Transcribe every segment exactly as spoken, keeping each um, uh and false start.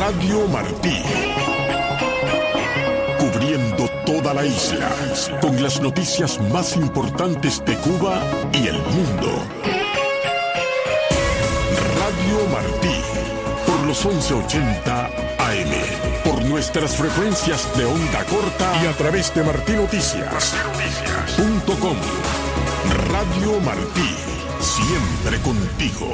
Radio Martí. Cubriendo toda la isla, con las noticias más importantes de Cuba y el mundo. Radio Martí, por los once ochenta A M, por nuestras frecuencias de onda corta y a través de martinoticias punto com. Radio Martí, siempre contigo.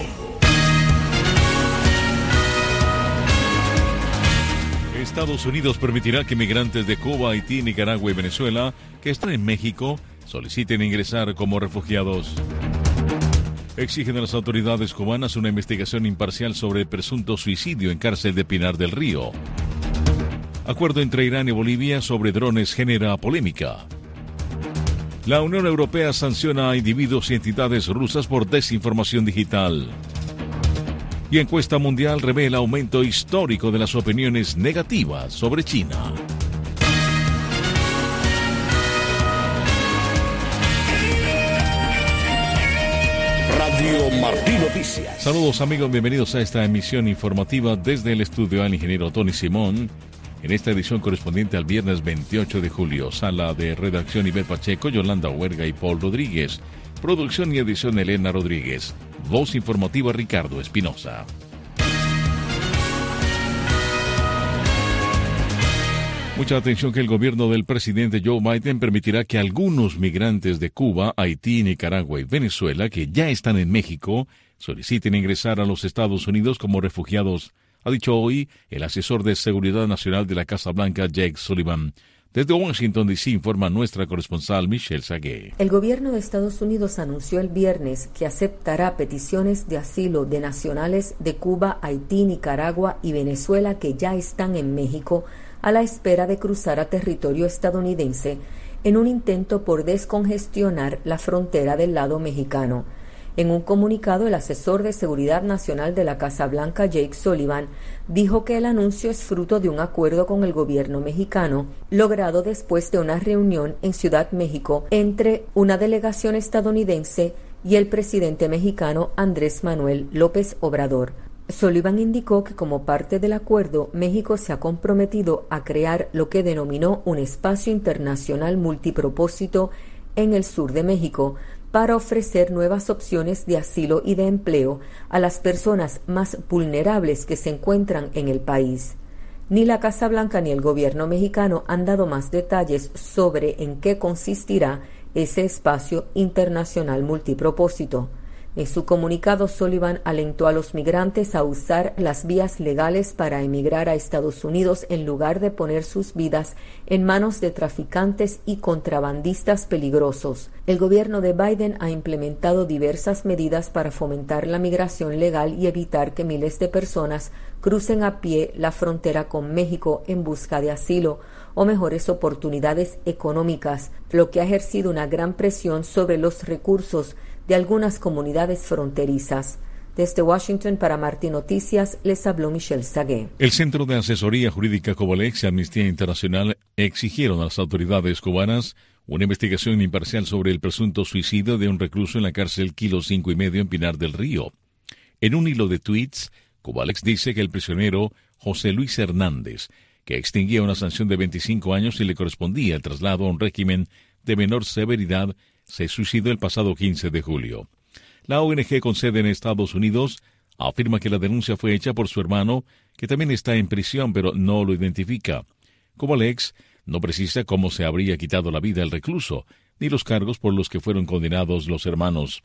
Estados Unidos permitirá que migrantes de Cuba, Haití, Nicaragua y Venezuela que están en México soliciten ingresar como refugiados. Exigen a las autoridades cubanas una investigación imparcial sobre el presunto suicidio en cárcel de Pinar del Río. Acuerdo entre Irán y Bolivia sobre drones genera polémica. La Unión Europea sanciona a individuos y entidades rusas por desinformación digital. Y encuesta mundial revela aumento histórico de las opiniones negativas sobre China. Radio Martí Noticias. Saludos amigos, bienvenidos a esta emisión informativa desde el estudio al ingeniero Tony Simón. En esta edición correspondiente al viernes veintiocho de julio, sala de redacción Iber Pacheco, Yolanda Huerga y Paul Rodríguez. Producción y edición Elena Rodríguez. Voz informativa Ricardo Espinosa. Mucha atención que el gobierno del presidente Joe Biden permitirá que algunos migrantes de Cuba, Haití, Nicaragua y Venezuela que ya están en México soliciten ingresar a los Estados Unidos como refugiados, ha dicho hoy el asesor de Seguridad Nacional de la Casa Blanca, Jake Sullivan. Desde Washington, D C informa nuestra corresponsal Michelle Sagué. El gobierno de Estados Unidos anunció el viernes que aceptará peticiones de asilo de nacionales de Cuba, Haití, Nicaragua y Venezuela que ya están en México a la espera de cruzar a territorio estadounidense en un intento por descongestionar la frontera del lado mexicano. En un comunicado, el asesor de Seguridad Nacional de la Casa Blanca, Jake Sullivan, dijo que el anuncio es fruto de un acuerdo con el gobierno mexicano, logrado después de una reunión en Ciudad México entre una delegación estadounidense y el presidente mexicano Andrés Manuel López Obrador. Sullivan indicó que como parte del acuerdo, México se ha comprometido a crear lo que denominó un espacio internacional multipropósito en el sur de México, para ofrecer nuevas opciones de asilo y de empleo a las personas más vulnerables que se encuentran en el país. Ni la Casa Blanca ni el gobierno mexicano han dado más detalles sobre en qué consistirá ese espacio internacional multipropósito. En su comunicado, Sullivan alentó a los migrantes a usar las vías legales para emigrar a Estados Unidos en lugar de poner sus vidas en manos de traficantes y contrabandistas peligrosos. El gobierno de Biden ha implementado diversas medidas para fomentar la migración legal y evitar que miles de personas crucen a pie la frontera con México en busca de asilo o mejores oportunidades económicas, lo que ha ejercido una gran presión sobre los recursos de algunas comunidades fronterizas. Desde Washington para Martí Noticias les habló Michelle Sagué. El Centro de Asesoría Jurídica Covalex y Amnistía Internacional exigieron a las autoridades cubanas una investigación imparcial sobre el presunto suicidio de un recluso en la cárcel Kilo cinco y medio en Pinar del Río. En un hilo de tweets, Covalex dice que el prisionero José Luis Hernández, que extinguía una sanción de veinticinco años y le correspondía el traslado a un régimen de menor severidad, se suicidó el pasado quince de julio. La O N G con sede en Estados Unidos afirma que la denuncia fue hecha por su hermano, que también está en prisión, pero no lo identifica. Covalex no precisa cómo se habría quitado la vida el recluso, ni los cargos por los que fueron condenados los hermanos.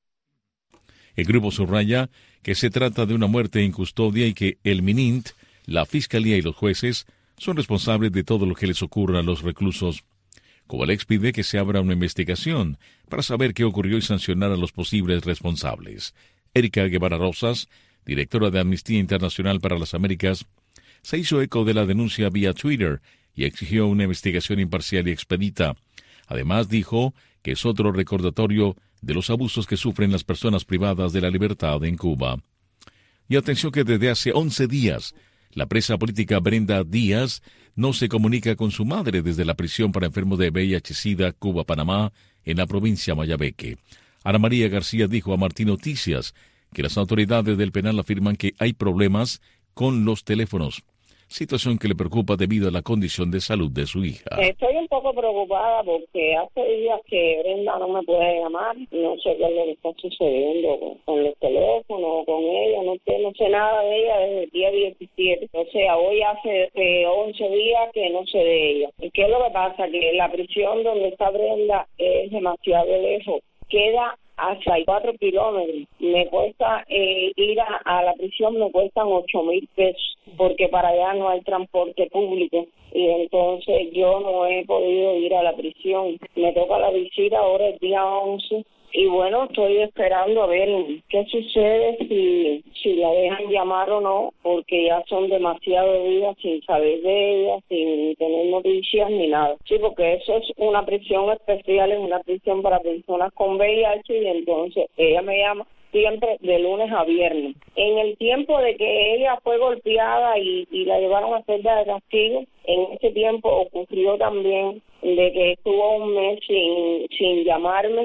El grupo subraya que se trata de una muerte en custodia y que el MININT, la Fiscalía y los jueces son responsables de todo lo que les ocurra a los reclusos. Covalex pide que se abra una investigación para saber qué ocurrió y sancionar a los posibles responsables. Erika Guevara Rosas, directora de Amnistía Internacional para las Américas, se hizo eco de la denuncia vía Twitter y exigió una investigación imparcial y expedita. Además, dijo que es otro recordatorio de los abusos que sufren las personas privadas de la libertad en Cuba. Y atención que desde hace once días, la presa política Brenda Díaz no se comunica con su madre desde la prisión para enfermos de V I H-Sida Cuba-Panamá en la provincia Mayabeque. Ana María García dijo a Martí Noticias que las autoridades del penal afirman que hay problemas con los teléfonos. situación que le preocupa debido a la condición de salud de su hija. Estoy un poco preocupada porque hace días que Brenda no me puede llamar, no sé qué es lo que está sucediendo con, con los teléfonos, con ella, no sé, no sé nada de ella desde el día diecisiete, o sea, hoy hace eh, once días que no sé de ella. ¿Y qué es lo que pasa? Que la prisión donde está Brenda es demasiado lejos, queda hasta cuatro kilómetros. Me cuesta eh, ir a, a la prisión, me cuestan ocho mil pesos, porque para allá no hay transporte público. Y entonces yo no he podido ir a la prisión. Me toca la visita ahora el día once. Y bueno, estoy esperando a ver qué sucede, si, si la dejan llamar o no, porque ya son demasiados días sin saber de ella, sin tener noticias ni nada. Sí, porque eso es una prisión especial, es una prisión para personas con V I H, y entonces ella me llama siempre de lunes a viernes. En el tiempo de que ella fue golpeada y, y la llevaron a celda de castigo, en ese tiempo ocurrió también de que estuvo un mes sin, sin llamarme.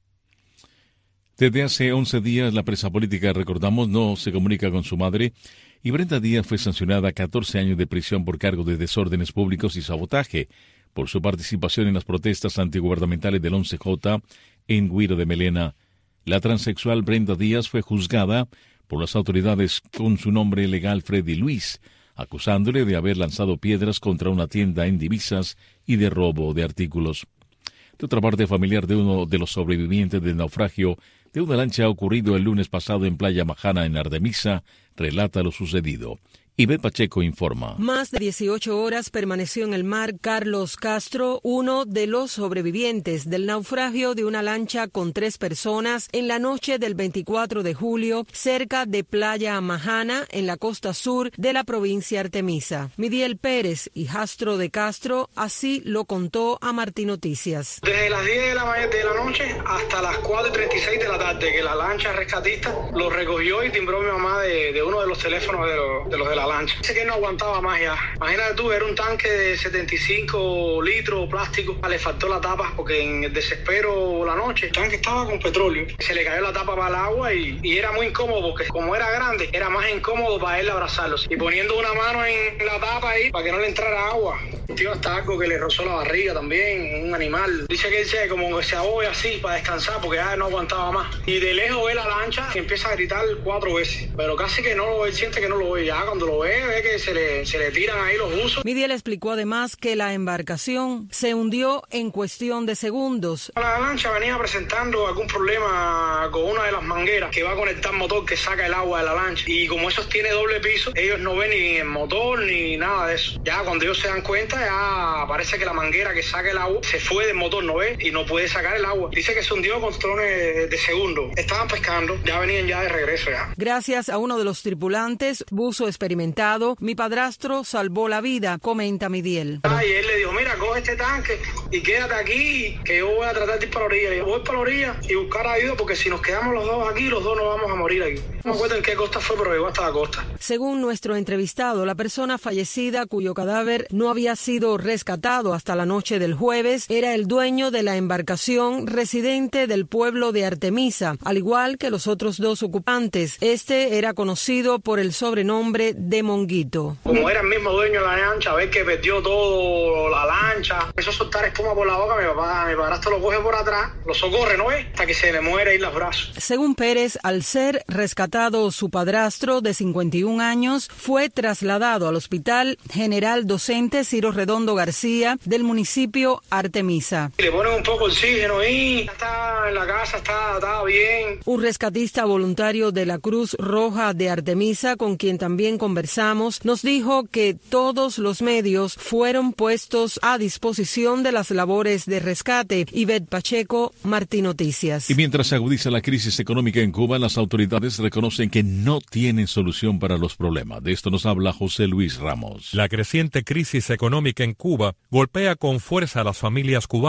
Desde hace once días, la presa política, recordamos, no se comunica con su madre, y Brenda Díaz fue sancionada a catorce años de prisión por cargo de desórdenes públicos y sabotaje por su participación en las protestas antigubernamentales del once J en Guiro de Melena. La transexual Brenda Díaz fue juzgada por las autoridades con su nombre legal Freddy Luis, acusándole de haber lanzado piedras contra una tienda en divisas y de robo de artículos. De otra parte, familiar de uno de los sobrevivientes del naufragio de una lancha ocurrido el lunes pasado en Playa Majana, en Artemisa, relata lo sucedido. Ivette Pacheco informa. Más de dieciocho horas permaneció en el mar Carlos Castro, uno de los sobrevivientes del naufragio de una lancha con tres personas en la noche del veinticuatro de julio, cerca de Playa Majana, en la costa sur de la provincia Artemisa. Midiel Pérez, hijastro de Castro, así lo contó a Martín Noticias. Desde las diez de la, de la noche hasta las cuatro y treinta y seis de la tarde, que la lancha rescatista lo recogió y timbró mi mamá de, de uno de los teléfonos de, lo, de los de la lancha. Dice que no aguantaba más ya. Imagínate tú, era un tanque de setenta y cinco litros plástico. Le faltó la tapa porque en el desespero la noche el tanque estaba con petróleo. Se le cayó la tapa para el agua y, y era muy incómodo porque como era grande, era más incómodo para él abrazarlos. Y poniendo una mano en la tapa ahí para que no le entrara agua. Tío, hasta algo que le rozó la barriga también, un animal. Dice que él se, como que se ahoga así para descansar porque ya no aguantaba más. Y de lejos ve la lancha y empieza a gritar cuatro veces. Pero casi que no lo ve, él siente que no lo ve. Ya cuando lo ve, ve que se le, se le tiran ahí los buzos. Midiel explicó además que la embarcación se hundió en cuestión de segundos. La lancha venía presentando algún problema con una de las mangueras que va a conectar motor que saca el agua de la lancha. Y como eso tiene doble piso, ellos no ven ni el motor ni nada de eso. Ya cuando ellos se dan cuenta, ya parece que la manguera que saca el agua se fue del motor, ¿no ve? Y no puede sacar el agua. Dice que se hundió con trones de segundos. Estaban pescando, ya venían ya de regreso ya. Gracias a uno de los tripulantes, buzo experimentado, mi padrastro salvó la vida, comenta Midiel. Y él le dijo, mira, coge este tanque y quédate aquí, que yo voy a tratar de ir para la orilla. Yo voy para la orilla y buscar ayuda, porque si nos quedamos los dos aquí, los dos nos vamos a morir aquí. No me acuerdo en qué costa fue, pero llegó hasta la costa. Según nuestro entrevistado, la persona fallecida, cuyo cadáver no había sido rescatado hasta la noche del jueves, era el dueño de la embarcación, residente del pueblo de Artemisa, al igual que los otros dos ocupantes. Este era conocido por el sobrenombre de Monguito. Como era el mismo dueño de la lancha, a ver que perdió todo, la lancha, empezó a soltar espuma por la boca, mi papá, mi padrastro lo coge por atrás, lo socorre, ¿no ves? Hasta que se le muere ahí los brazos. Según Pérez, al ser rescatado su padrastro de cincuenta y un años, fue trasladado al Hospital General Docente Ciro Redondo García del municipio Artemisa. Le ponen un poco de oxígeno ahí, está en la casa, está, está bien. Un rescatista voluntario de la Cruz Roja de Artemisa, con quien también conversamos, nos dijo que todos los medios fueron puestos a disposición de las labores de rescate. Ivette Pacheco, Martín Noticias. Y mientras se agudiza la crisis económica en Cuba, las autoridades reconocen que no tienen solución para los problemas. De esto nos habla José Luis Ramos. La creciente crisis económica en Cuba golpea con fuerza a las familias cubanas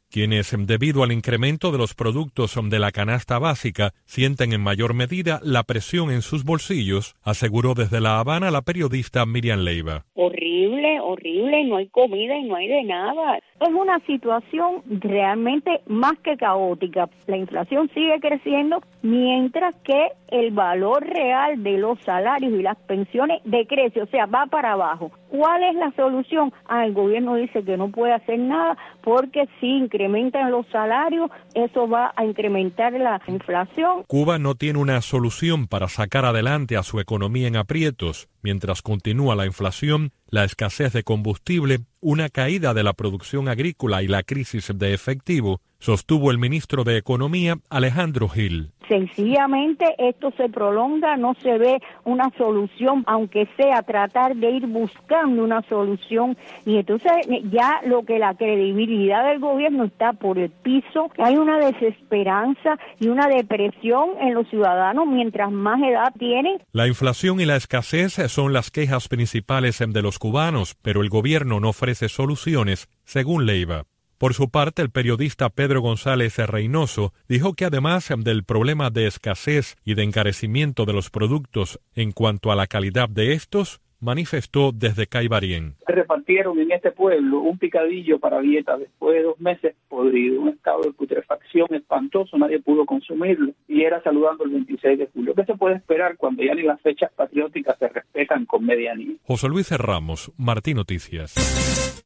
quienes, debido al incremento de los productos de la canasta básica, sienten en mayor medida la presión en sus bolsillos, aseguró desde La Habana la periodista Miriam Leiva. Horrible, horrible, no hay comida y no hay de nada. Es una situación realmente más que caótica. La inflación sigue creciendo mientras que el valor real de los salarios y las pensiones decrece, o sea, va para abajo. ¿Cuál es la solución? Ah, el gobierno dice que no puede hacer nada porque si incrementan los salarios, eso va a incrementar la inflación. Cuba no tiene una solución para sacar adelante a su economía en aprietos. Mientras continúa la inflación, la escasez de combustible, una caída de la producción agrícola y la crisis de efectivo, sostuvo el ministro de Economía, Alejandro Gil. Sencillamente esto se prolonga, no se ve una solución, aunque sea tratar de ir buscando una solución, y entonces ya lo que la credibilidad del gobierno está por el piso, hay una desesperanza y una depresión en los ciudadanos mientras más edad tienen. La inflación y la escasez son las quejas principales de los cubanos, pero el gobierno no ofrece soluciones, según Leiva. Por su parte, el periodista Pedro González Reynoso dijo que además del problema de escasez y de encarecimiento de los productos en cuanto a la calidad de estos, manifestó desde Caibarien. Repartieron en este pueblo un picadillo para dieta después de dos meses podrido, un estado de putrefacción espantoso, nadie pudo consumirlo y era saludando el veintiséis de julio. ¿Qué se puede esperar cuando ya ni las fechas patrióticas se respetan con medianía? José Luis Ramos, Martín Noticias.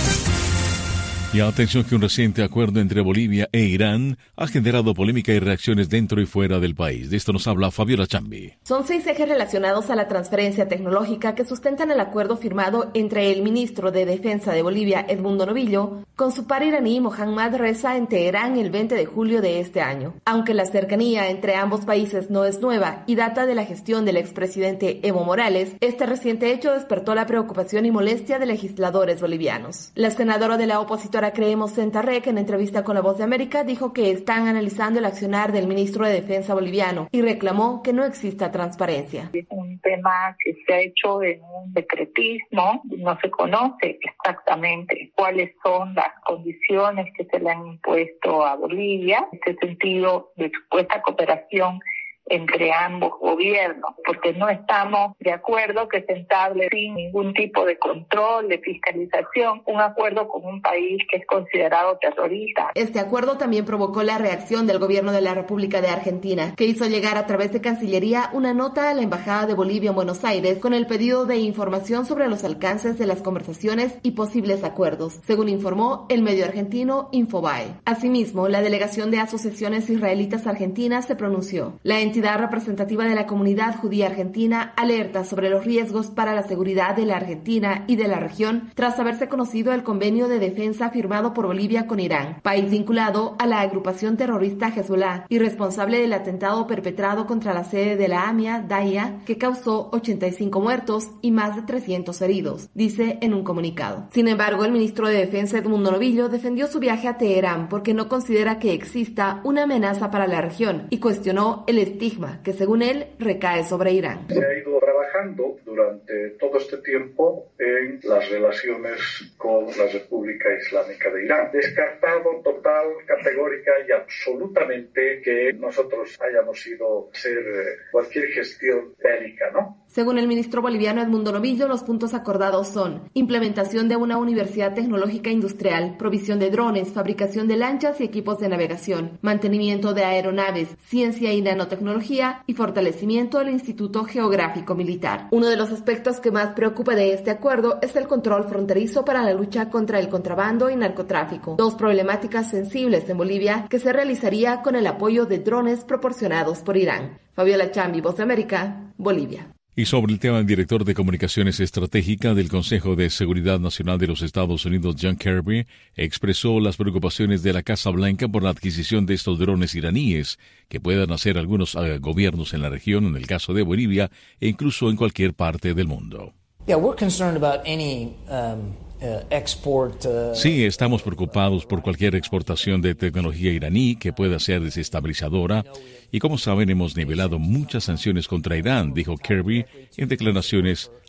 Y atención que un reciente acuerdo entre Bolivia e Irán ha generado polémica y reacciones dentro y fuera del país. De esto nos habla Fabiola Chambi. Son seis ejes relacionados a la transferencia tecnológica que sustentan el acuerdo firmado entre el ministro de Defensa de Bolivia, Edmundo Novillo, con su par iraní Mohammad Reza en Teherán el veinte de julio de este año. Aunque la cercanía entre ambos países no es nueva y data de la gestión del expresidente Evo Morales, este reciente hecho despertó la preocupación y molestia de legisladores bolivianos. La senadora de la opositora Creemos Sentarrec, en entrevista con La Voz de América, dijo que están analizando el accionar del ministro de Defensa boliviano y reclamó que no exista transparencia. Es un tema que se ha hecho en un secretismo, no se conoce exactamente cuáles son las condiciones que se le han impuesto a Bolivia, en este sentido de supuesta cooperación entre ambos gobiernos, porque no estamos de acuerdo que se entablece sin ningún tipo de control, de fiscalización, un acuerdo con un país que es considerado terrorista. Este acuerdo también provocó la reacción del gobierno de la República de Argentina, que hizo llegar a través de Cancillería una nota a la Embajada de Bolivia en Buenos Aires con el pedido de información sobre los alcances de las conversaciones y posibles acuerdos, según informó el medio argentino Infobae. Asimismo, la delegación de asociaciones israelitas argentinas se pronunció. La entidad entidad representativa de la comunidad judía argentina alerta sobre los riesgos para la seguridad de la Argentina y de la región tras haberse conocido el convenio de defensa firmado por Bolivia con Irán, país vinculado a la agrupación terrorista Hezbollah y responsable del atentado perpetrado contra la sede de la AMIA, Daia, que causó ochenta y cinco muertos y más de trescientos heridos, dice en un comunicado. Sin embargo, el ministro de Defensa Edmundo Novillo defendió su viaje a Teherán porque no considera que exista una amenaza para la región y cuestionó el estigma que, según él, recae sobre Irán. Se ha ido trabajando durante todo este tiempo en las relaciones con la República Islámica de Irán. Descartado total, categórica y absolutamente que nosotros hayamos ido a hacer cualquier gestión bélica, ¿no? Según el ministro boliviano Edmundo Novillo, los puntos acordados son implementación de una universidad tecnológica industrial, provisión de drones, fabricación de lanchas y equipos de navegación, mantenimiento de aeronaves, ciencia y nanotecnología y fortalecimiento del Instituto Geográfico Militar. Uno de los aspectos que más preocupa de este acuerdo es el control fronterizo para la lucha contra el contrabando y narcotráfico, dos problemáticas sensibles en Bolivia que se realizaría con el apoyo de drones proporcionados por Irán. Fabiola Chambi, Voz de América, Bolivia. Y sobre el tema, el director de Comunicaciones Estratégica del Consejo de Seguridad Nacional de los Estados Unidos, John Kirby, expresó las preocupaciones de la Casa Blanca por la adquisición de estos drones iraníes que puedan hacer algunos uh, gobiernos en la región, en el caso de Bolivia, e incluso en cualquier parte del mundo. Yeah, we're concerned about any, um... Uh, export, uh, sí, estamos preocupados por cualquier exportación de tecnología iraní que pueda ser desestabilizadora y, como saben, hemos nivelado muchas sanciones contra Irán, dijo Kirby en declaraciones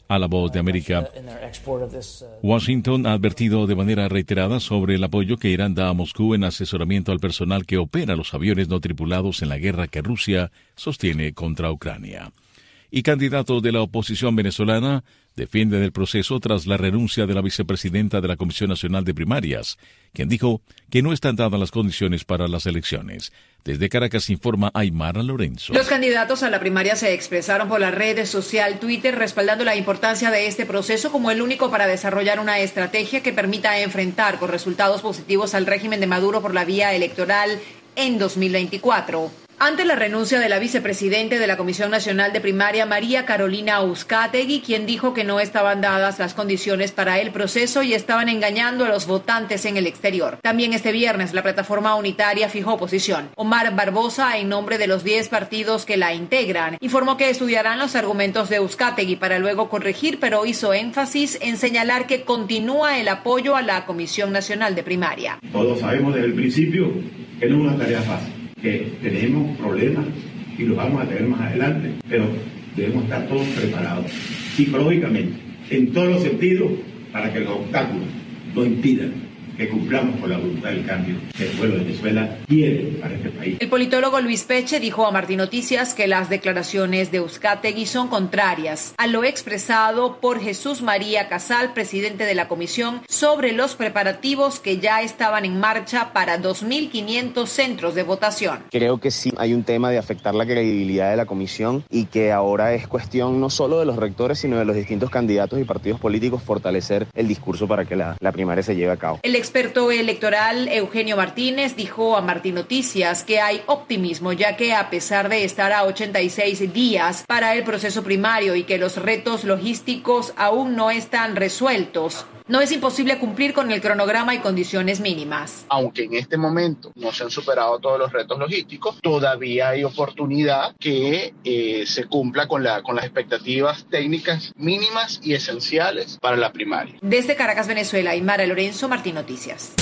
A La Voz de América, Washington ha advertido de manera reiterada sobre el apoyo que Irán da a Moscú en asesoramiento al personal que opera los aviones no tripulados en la guerra que Rusia sostiene contra Ucrania. Y candidatos de la oposición venezolana defienden el proceso tras la renuncia de la vicepresidenta de la Comisión Nacional de Primarias, quien dijo que no están dadas las condiciones para las elecciones. Desde Caracas informa Aymara Lorenzo. Los candidatos a la primaria se expresaron por la red social Twitter respaldando la importancia de este proceso como el único para desarrollar una estrategia que permita enfrentar con resultados positivos al régimen de Maduro por la vía electoral en dos mil veinticuatro. Ante la renuncia de la vicepresidente de la Comisión Nacional de Primaria, María Carolina Uzcategui, quien dijo que no estaban dadas las condiciones para el proceso y estaban engañando a los votantes en el exterior. También este viernes la plataforma unitaria fijó posición. Omar Barbosa, en nombre de los diez partidos que la integran, informó que estudiarán los argumentos de Uzcategui para luego corregir, pero hizo énfasis en señalar que continúa el apoyo a la Comisión Nacional de Primaria. Todos sabemos desde el principio que no es una tarea fácil, que tenemos problemas y los vamos a tener más adelante, pero debemos estar todos preparados psicológicamente, en todos los sentidos, para que los obstáculos no impidan que cumplamos con la voluntad del cambio que el pueblo de Venezuela quiere para este país. El politólogo Luis Peche dijo a Martín Noticias que las declaraciones de Uzcategui son contrarias a lo expresado por Jesús María Casal, presidente de la comisión, sobre los preparativos que ya estaban en marcha para dos mil quinientos centros de votación. Creo que sí hay un tema de afectar la credibilidad de la comisión y que ahora es cuestión no solo de los rectores, sino de los distintos candidatos y partidos políticos fortalecer el discurso para que la, la primaria se lleve a cabo. El experto electoral Eugenio Martínez dijo a Martín Noticias que hay optimismo, ya que a pesar de estar a ochenta y seis días para el proceso primario y que los retos logísticos aún no están resueltos, no es imposible cumplir con el cronograma y condiciones mínimas. Aunque en este momento no se han superado todos los retos logísticos, todavía hay oportunidad que eh, se cumpla con, la, con las expectativas técnicas mínimas y esenciales para la primaria. Desde Caracas, Venezuela, Aymara Lorenzo, Martín Noticias.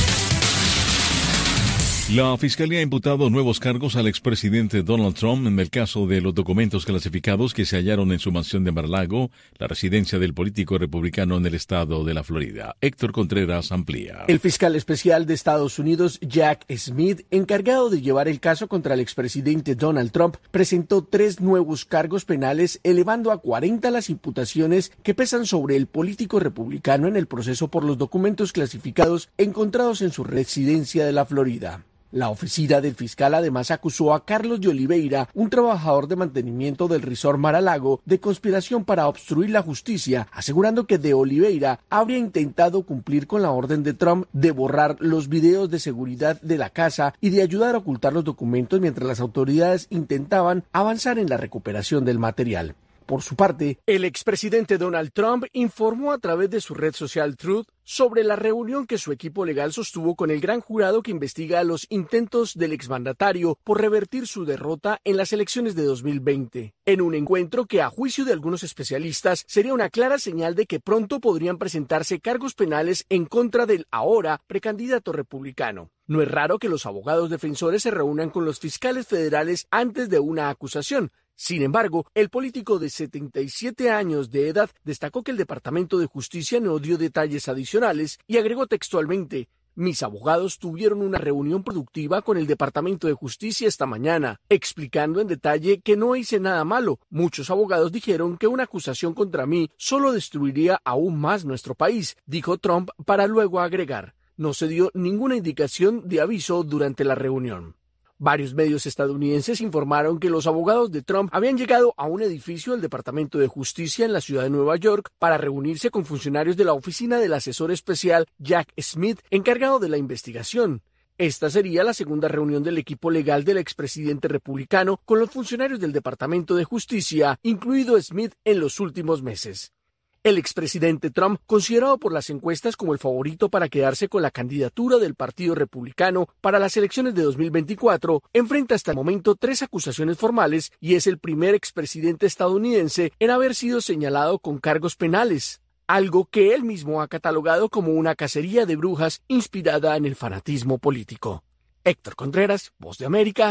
La Fiscalía ha imputado nuevos cargos al expresidente Donald Trump en el caso de los documentos clasificados que se hallaron en su mansión de Mar-a-Lago, la residencia del político republicano en el estado de la Florida. Héctor Contreras amplía. El fiscal especial de Estados Unidos, Jack Smith, encargado de llevar el caso contra el expresidente Donald Trump, presentó tres nuevos cargos penales, elevando a cuarenta las imputaciones que pesan sobre el político republicano en el proceso por los documentos clasificados encontrados en su residencia de la Florida. La oficina del fiscal además acusó a Carlos de Oliveira, un trabajador de mantenimiento del resort Mar-a-Lago, de conspiración para obstruir la justicia, asegurando que de Oliveira habría intentado cumplir con la orden de Trump de borrar los videos de seguridad de la casa y de ayudar a ocultar los documentos mientras las autoridades intentaban avanzar en la recuperación del material. Por su parte, el expresidente Donald Trump informó a través de su red social Truth sobre la reunión que su equipo legal sostuvo con el gran jurado que investiga los intentos del exmandatario por revertir su derrota en las elecciones de dos mil veinte, en un encuentro que, a juicio de algunos especialistas, sería una clara señal de que pronto podrían presentarse cargos penales en contra del ahora precandidato republicano. No es raro que los abogados defensores se reúnan con los fiscales federales antes de una acusación. Sin embargo, el político de setenta y siete años de edad destacó que el Departamento de Justicia no dio detalles adicionales y agregó textualmente: mis abogados tuvieron una reunión productiva con el Departamento de Justicia esta mañana, explicando en detalle que no hice nada malo. Muchos abogados dijeron que una acusación contra mí solo destruiría aún más nuestro país, dijo Trump, para luego agregar: no se dio ninguna indicación de aviso durante la reunión. Varios medios estadounidenses informaron que los abogados de Trump habían llegado a un edificio del Departamento de Justicia en la ciudad de Nueva York para reunirse con funcionarios de la oficina del asesor especial Jack Smith, encargado de la investigación. Esta sería la segunda reunión del equipo legal del expresidente republicano con los funcionarios del Departamento de Justicia, incluido Smith, en los últimos meses. El expresidente Trump, considerado por las encuestas como el favorito para quedarse con la candidatura del Partido Republicano para las elecciones de dos mil veinticuatro, enfrenta hasta el momento tres acusaciones formales y es el primer expresidente estadounidense en haber sido señalado con cargos penales, algo que él mismo ha catalogado como una cacería de brujas inspirada en el fanatismo político. Héctor Contreras, Voz de América,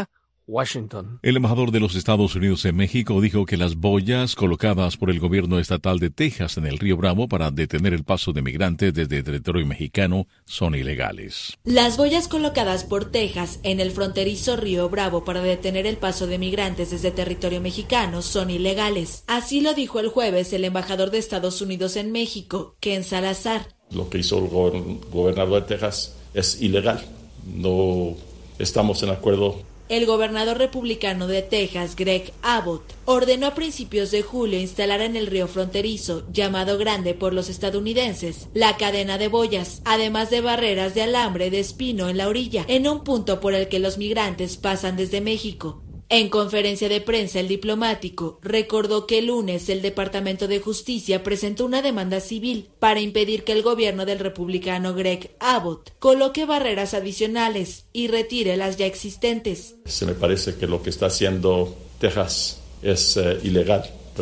Washington. El embajador de los Estados Unidos en México dijo que las boyas colocadas por el gobierno estatal de Texas en el río Bravo para detener el paso de migrantes desde territorio mexicano son ilegales. Las boyas colocadas por Texas en el fronterizo río Bravo para detener el paso de migrantes desde territorio mexicano son ilegales. Así lo dijo el jueves el embajador de Estados Unidos en México, Ken Salazar. Lo que hizo el go- gobernador de Texas es ilegal. No estamos en acuerdo. El gobernador republicano de Texas, Greg Abbott, ordenó a principios de julio instalar en el río fronterizo, llamado Grande por los estadounidenses, la cadena de boyas, además de barreras de alambre de espino en la orilla, en un punto por el que los migrantes pasan desde México. En conferencia de prensa, el diplomático recordó que el lunes el Departamento de Justicia presentó una demanda civil para impedir que el gobierno del republicano Greg Abbott coloque barreras adicionales y retire las ya existentes. Se me parece que lo que está haciendo Texas es uh, ilegal.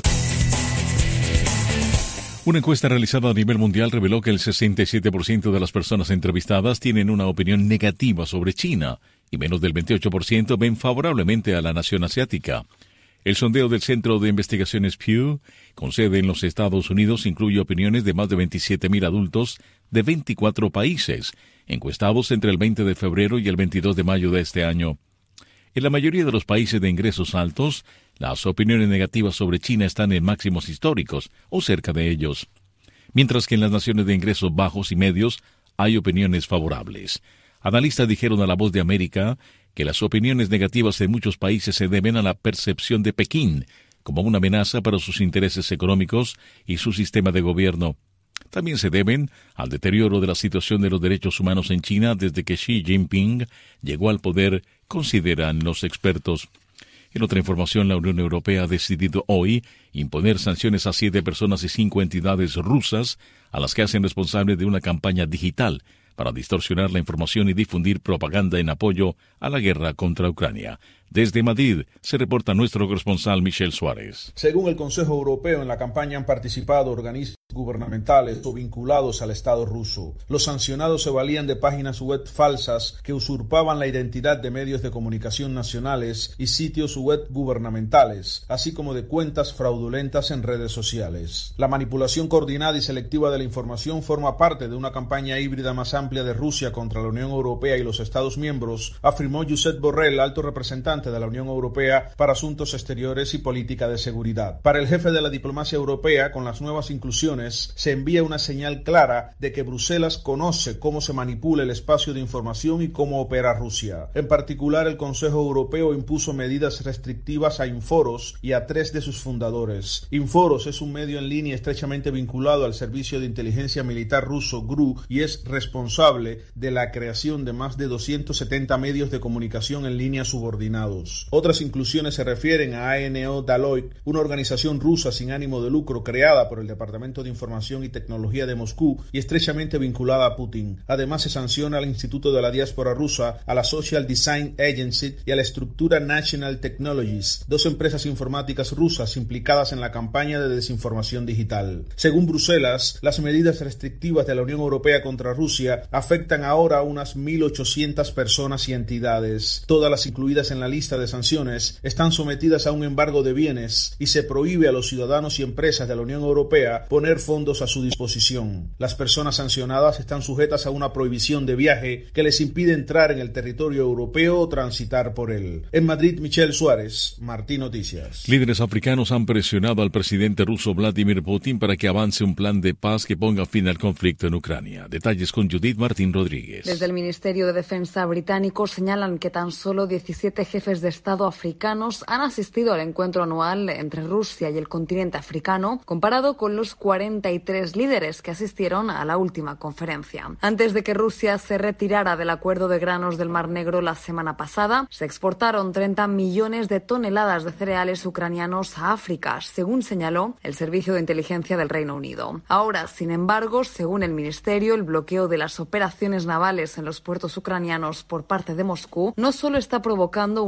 Una encuesta realizada a nivel mundial reveló que el sesenta y siete por ciento de las personas entrevistadas tienen una opinión negativa sobre China y menos del veintiocho por ciento ven favorablemente a la nación asiática. El sondeo del Centro de Investigaciones Pew, con sede en los Estados Unidos, incluye opiniones de más de veintisiete mil adultos de veinticuatro países, encuestados entre el veinte de febrero y el veintidós de mayo de este año. En la mayoría de los países de ingresos altos, las opiniones negativas sobre China están en máximos históricos o cerca de ellos, mientras que en las naciones de ingresos bajos y medios hay opiniones favorables. Analistas dijeron a La Voz de América que las opiniones negativas en muchos países se deben a la percepción de Pekín como una amenaza para sus intereses económicos y su sistema de gobierno. También se deben al deterioro de la situación de los derechos humanos en China desde que Xi Jinping llegó al poder, consideran los expertos. En otra información, la Unión Europea ha decidido hoy imponer sanciones a siete personas y cinco entidades rusas a las que hacen responsables de una campaña digital para distorsionar la información y difundir propaganda en apoyo a la guerra contra Ucrania. Desde Madrid se reporta nuestro corresponsal Michel Suárez. Según el Consejo Europeo, en la campaña han participado organismos gubernamentales o vinculados al Estado ruso. Los sancionados se valían de páginas web falsas que usurpaban la identidad de medios de comunicación nacionales y sitios web gubernamentales, así como de cuentas fraudulentas en redes sociales. La manipulación coordinada y selectiva de la información forma parte de una campaña híbrida más amplia de Rusia contra la Unión Europea y los Estados miembros, afirmó Josep Borrell, alto representante de la Unión Europea para Asuntos Exteriores y Política de Seguridad. Para el jefe de la diplomacia europea, con las nuevas inclusiones, se envía una señal clara de que Bruselas conoce cómo se manipula el espacio de información y cómo opera Rusia. En particular, el Consejo Europeo impuso medidas restrictivas a Inforos y a tres de sus fundadores. Inforos es un medio en línea estrechamente vinculado al servicio de inteligencia militar ruso G R U y es responsable de la creación de más de doscientos setenta medios de comunicación en línea subordinados. Otras inclusiones se refieren a A N O Daloy, una organización rusa sin ánimo de lucro creada por el Departamento de Información y Tecnología de Moscú y estrechamente vinculada a Putin. Además, se sanciona al Instituto de la Diáspora Rusa, a la Social Design Agency y a la estructura National Technologies, dos empresas informáticas rusas implicadas en la campaña de desinformación digital. Según Bruselas, las medidas restrictivas de la Unión Europea contra Rusia afectan ahora a unas mil ochocientas personas y entidades. Todas las incluidas en la lista de sanciones están sometidas a un embargo de bienes y se prohíbe a los ciudadanos y empresas de la Unión Europea poner fondos a su disposición. Las personas sancionadas están sujetas a una prohibición de viaje que les impide entrar en el territorio europeo o transitar por él. En Madrid, Michel Suárez, Martín Noticias. Líderes africanos han presionado al presidente ruso Vladimir Putin para que avance un plan de paz que ponga fin al conflicto en Ucrania. Detalles con Judith Martín Rodríguez. Desde el Ministerio de Defensa británico señalan que tan solo diecisiete jefes de Estado africanos han asistido al encuentro anual entre Rusia y el continente africano, comparado con los cuarenta y tres líderes que asistieron a la última conferencia. Antes de que Rusia se retirara del acuerdo de granos del Mar Negro la semana pasada, se exportaron treinta millones de toneladas de cereales ucranianos a África, según señaló el Servicio de Inteligencia del Reino Unido. Ahora, sin embargo, según el Ministerio, el bloqueo de las operaciones navales en los puertos ucranianos por parte de Moscú no solo está provocando una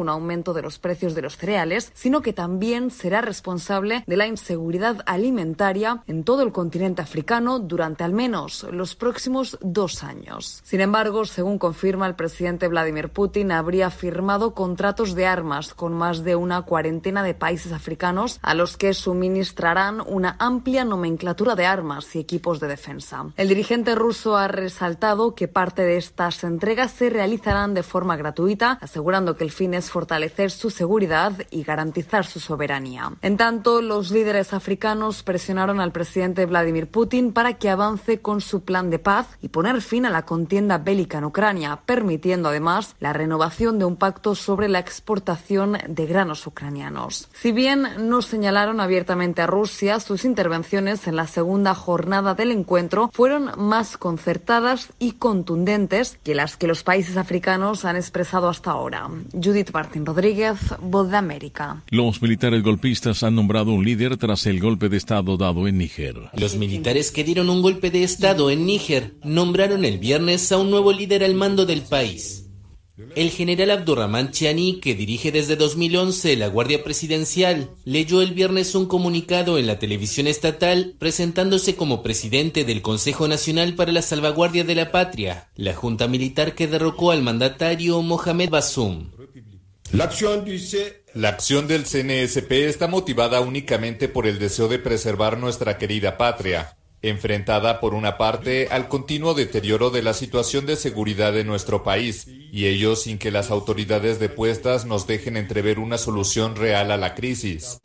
un aumento de los precios de los cereales, sino que también será responsable de la inseguridad alimentaria en todo el continente africano durante al menos los próximos dos años. Sin embargo, según confirma el presidente Vladimir Putin, habría firmado contratos de armas con más de una cuarentena de países africanos a los que suministrarán una amplia nomenclatura de armas y equipos de defensa. El dirigente ruso ha resaltado que parte de estas entregas se realizarán de forma gratuita, asegurando que el fin es fortalecer su seguridad y garantizar su soberanía. En tanto, los líderes africanos presionaron al presidente Vladimir Putin para que avance con su plan de paz y poner fin a la contienda bélica en Ucrania, permitiendo además la renovación de un pacto sobre la exportación de granos ucranianos. Si bien no señalaron abiertamente a Rusia, sus intervenciones en la segunda jornada del encuentro fueron más concertadas y contundentes que las que los países africanos han expresado hasta ahora. Judith Martín Rodríguez, Voz de América. Los militares golpistas han nombrado un líder tras el golpe de Estado dado en Níger. Los militares que dieron un golpe de Estado en Níger nombraron el viernes a un nuevo líder al mando del país. El general Abdurrahman Chiani, que dirige desde dos mil once la Guardia Presidencial, leyó el viernes un comunicado en la televisión estatal presentándose como presidente del Consejo Nacional para la Salvaguardia de la Patria, la junta militar que derrocó al mandatario Mohamed Bazoum. La acción del C N S P está motivada únicamente por el deseo de preservar nuestra querida patria, enfrentada por una parte al continuo deterioro de la situación de seguridad de nuestro país, y ello sin que las autoridades depuestas nos dejen entrever una solución real a la crisis.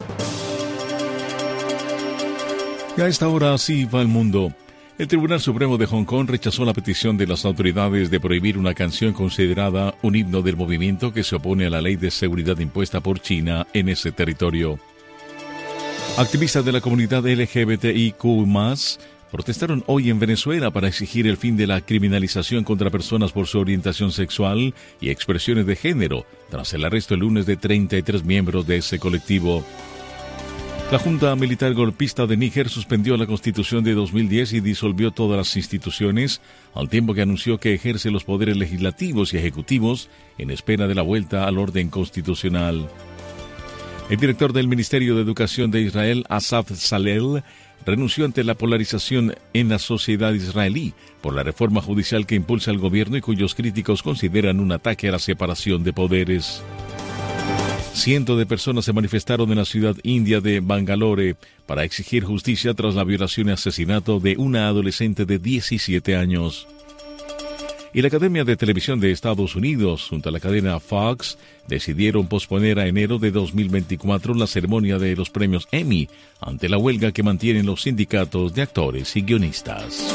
Y a esta hora así va el mundo. El Tribunal Supremo de Hong Kong rechazó la petición de las autoridades de prohibir una canción considerada un himno del movimiento que se opone a la ley de seguridad impuesta por China en ese territorio. Activistas de la comunidad L G B T I Q más, protestaron hoy en Venezuela para exigir el fin de la criminalización contra personas por su orientación sexual y expresiones de género, tras el arresto el lunes de treinta y tres miembros de ese colectivo. La Junta Militar Golpista de Níger suspendió la Constitución de dos mil diez y disolvió todas las instituciones, al tiempo que anunció que ejerce los poderes legislativos y ejecutivos en espera de la vuelta al orden constitucional. El director del Ministerio de Educación de Israel, Asaf Salel, renunció ante la polarización en la sociedad israelí por la reforma judicial que impulsa el gobierno y cuyos críticos consideran un ataque a la separación de poderes. Cientos de personas se manifestaron en la ciudad india de Bangalore para exigir justicia tras la violación y asesinato de una adolescente de diecisiete años. Y la Academia de Televisión de Estados Unidos, junto a la cadena Fox, decidieron posponer a enero de dos mil veinticuatro la ceremonia de los premios Emmy ante la huelga que mantienen los sindicatos de actores y guionistas.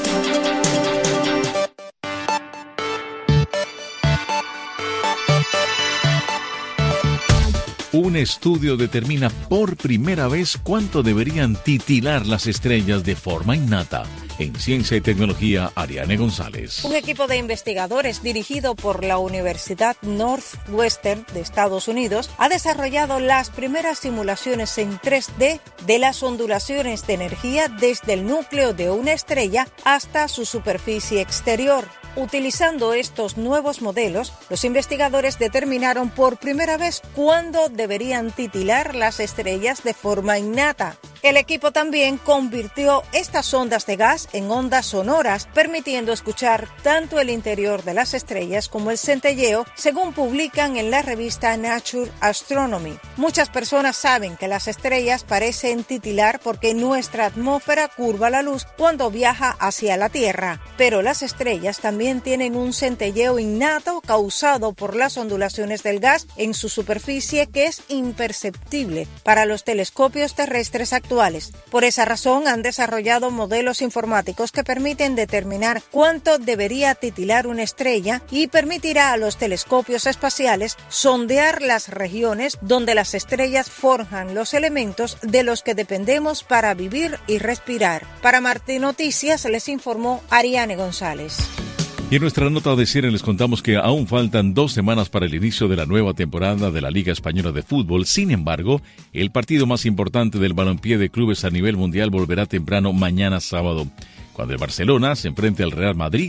Un estudio determina por primera vez cuánto deberían titilar las estrellas de forma innata. En Ciencia y Tecnología, Ariane González. Un equipo de investigadores dirigido por la Universidad Northwestern de Estados Unidos ha desarrollado las primeras simulaciones en tres D de las ondulaciones de energía desde el núcleo de una estrella hasta su superficie exterior. Utilizando estos nuevos modelos, los investigadores determinaron por primera vez cuándo deberían titilar las estrellas de forma innata. El equipo también convirtió estas ondas de gas en ondas sonoras, permitiendo escuchar tanto el interior de las estrellas como el centelleo, según publican en la revista Nature Astronomy. Muchas personas saben que las estrellas parecen titilar porque nuestra atmósfera curva la luz cuando viaja hacia la Tierra, pero las estrellas también tienen un centelleo innato causado por las ondulaciones del gas en su superficie que es imperceptible para los telescopios terrestres actuales. Por esa razón han desarrollado modelos informáticos que permiten determinar cuánto debería titilar una estrella y permitirá a los telescopios espaciales sondear las regiones donde las estrellas forjan los elementos de los que dependemos para vivir y respirar. Para Marte Noticias les informó Ariane González. Y en nuestra nota de cierre les contamos que aún faltan dos semanas para el inicio de la nueva temporada de la Liga Española de Fútbol. Sin embargo, el partido más importante del balompié de clubes a nivel mundial volverá temprano mañana sábado, cuando el Barcelona se enfrente al Real Madrid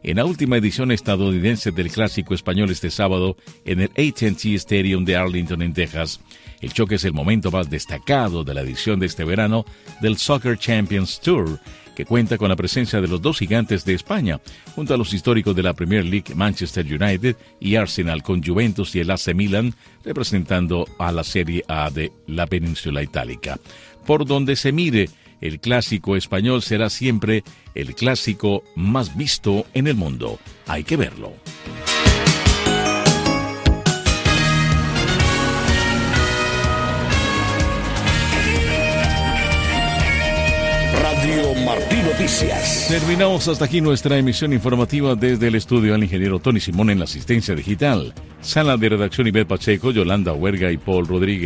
en la última edición estadounidense del Clásico Español este sábado en el A T and T Stadium de Arlington, en Texas. El choque es el momento más destacado de la edición de este verano del Soccer Champions Tour, que cuenta con la presencia de los dos gigantes de España, junto a los históricos de la Premier League, Manchester United y Arsenal, con Juventus y el A C Milan representando a la Serie A de la península itálica. Por donde se mire, el Clásico Español será siempre el clásico más visto en el mundo. Hay que verlo. Radio Martí Noticias. Terminamos hasta aquí nuestra emisión informativa desde el estudio al ingeniero Tony Simón en la asistencia digital. Sala de redacción Ivette Pacheco, Yolanda Huerga y Paul Rodríguez.